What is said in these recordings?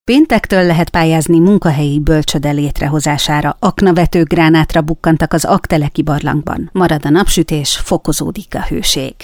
Péntektől lehet pályázni munkahelyi bölcsöde létrehozására. Aknavető gránátra bukkantak az Aggteleki barlangban. Marad a napsütés, fokozódik a hőség.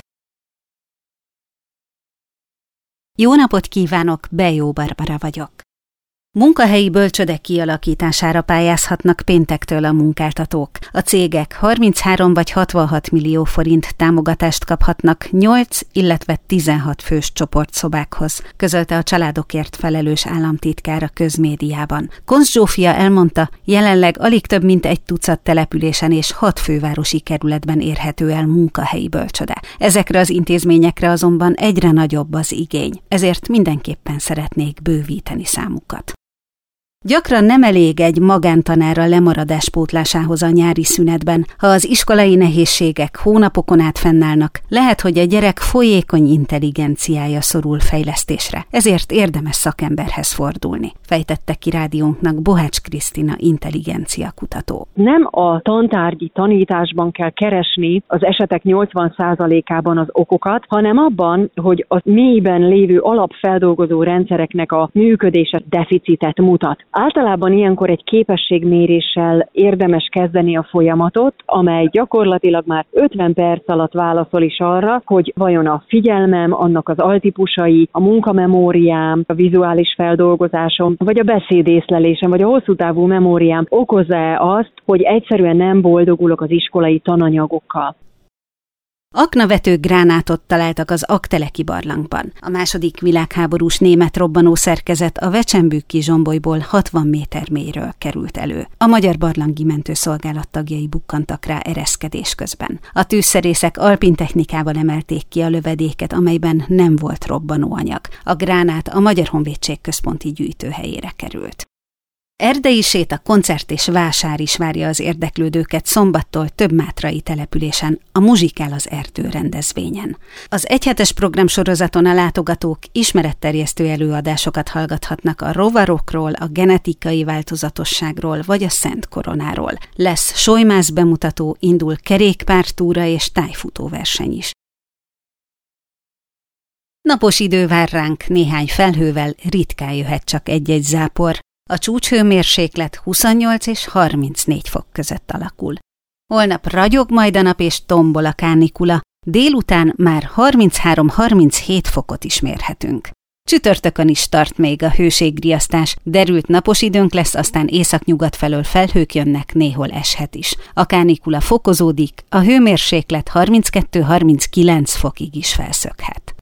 Jó napot kívánok, Bejó Barbara vagyok. Munkahelyi bölcsöde kialakítására pályázhatnak péntektől a munkáltatók. A cégek 33 vagy 66 millió forint támogatást kaphatnak 8, illetve 16 fős csoportszobákhoz, közölte a családokért felelős államtitkár a közmédiában. Konz Zsófia elmondta, jelenleg alig több mint 1 tucat településen és 6 fővárosi kerületben érhető el munkahelyi bölcsöde. Ezekre az intézményekre azonban egyre nagyobb az igény, ezért mindenképpen szeretnék bővíteni számukat. Gyakran nem elég egy magántanár a lemaradás pótlásához a nyári szünetben. Ha az iskolai nehézségek hónapokon át fennállnak, lehet, hogy a gyerek folyékony intelligenciája szorul fejlesztésre, ezért érdemes szakemberhez fordulni, fejtette ki rádiónknak Bohács Krisztina intelligencia kutató. Nem a tantárgyi tanításban kell keresni az esetek 80%-ában az okokat, hanem abban, hogy a mélyben lévő alapfeldolgozó rendszereknek a működése deficitet mutat. Általában ilyenkor egy képességméréssel érdemes kezdeni a folyamatot, amely gyakorlatilag már 50 perc alatt válaszol is arra, hogy vajon a figyelmem, annak az altípusai, a munkamemóriám, a vizuális feldolgozásom, vagy a beszédészlelésem, vagy a hosszú távú memóriám okozza-e azt, hogy egyszerűen nem boldogulok az iskolai tananyagokkal. Aknavető gránátot találtak az Aggteleki barlangban. A II. Világháborús német robbanószerkezet a Vecsenbükki zsombolyból 60 méter mélyről került elő. A Magyar Barlangi Mentőszolgálat tagjai bukkantak rá ereszkedés közben. A tűzszerészek alpintechnikával emelték ki a lövedéket, amelyben nem volt robbanóanyag. A gránát a Magyar Honvédség központi gyűjtőhelyére került. Erdei séta, koncert és vásár is várja az érdeklődőket szombattól több mátrai településen, a Muzsikál az erdő rendezvényen. Az egyhetes programsorozaton a látogatók ismeretterjesztő előadásokat hallgathatnak a rovarokról, a genetikai változatosságról vagy a Szent Koronáról. Lesz solymász bemutató, indul kerékpártúra és tájfutóverseny is. Napos idő vár ránk, néhány felhővel, ritkán jöhet csak egy-egy zápor. A csúcshőmérséklet 28 és 34 fok között alakul. Holnap ragyog majd a nap és tombol a kánikula, délután már 33-37 fokot is mérhetünk. Csütörtökön is tart még a hőségriasztás, derült napos időnk lesz, aztán északnyugat felől felhők jönnek, néhol eshet is. A kánikula fokozódik, a hőmérséklet 32-39 fokig is felszökhet.